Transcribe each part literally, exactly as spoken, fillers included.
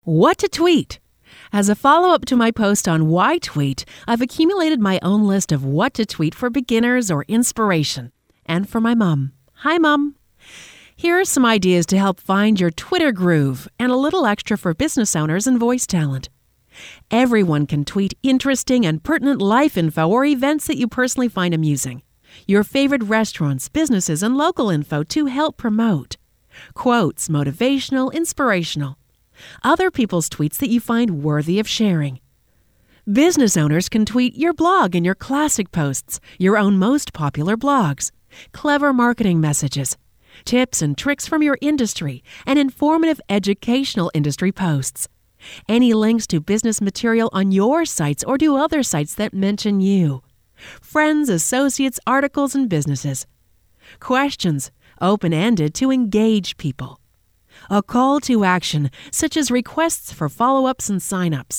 What to tweet? As a follow-up to my post on why tweet, I've accumulated my own list of what to tweet for beginners or inspiration. And for my mom. Hi, Mom. Here are some ideas to help find your Twitter groove and a little extra for business owners and voice talent. Everyone can tweet interesting and pertinent life info or events that you personally find amusing. Your favorite restaurants, businesses, and local info to help promote. Quotes, motivational, inspirational. Other people's tweets that you find worthy of sharing. Business owners can tweet your blog and your classic posts, your own most popular blogs, clever marketing messages, tips and tricks from your industry, and informative educational industry posts. Any links to business material on your sites or to other sites that mention you. Friends, associates, articles, and businesses. Questions, open-ended to engage people. A call to action, such as requests for follow-ups and sign-ups.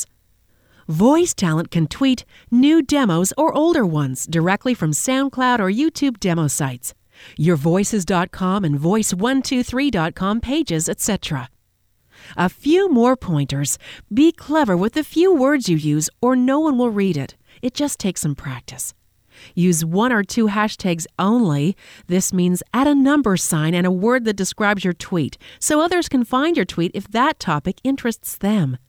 Voice talent can tweet new demos or older ones directly from SoundCloud or YouTube demo sites, your voices dot com and voice one two three dot com pages, et cetera. A few more pointers. Be clever with the few words you use or no one will read it. It just takes some practice. Use one or two hashtags only. This means add a number sign and a word that describes your tweet so others can find your tweet if that topic interests them.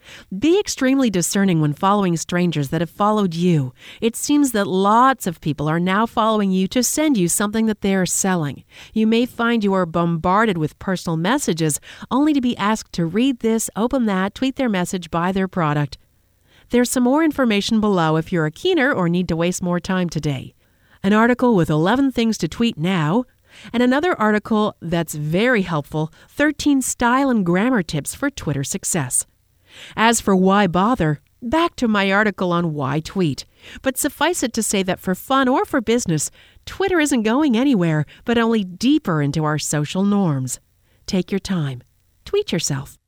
Be extremely discerning when following strangers that have followed you. It seems that lots of people are now following you to send you something that they are selling. You may find you are bombarded with personal messages only to be asked to read this, open that, tweet their message, buy their product. There's some more information below if you're a keener or need to waste more time today. An article with eleven things to tweet now, and another article that's very helpful, thirteen style and grammar tips for Twitter success. As for why bother, back to my article on why tweet. But suffice it to say that for fun or for business, Twitter isn't going anywhere, but only deeper into our social norms. Take your time. Tweet yourself.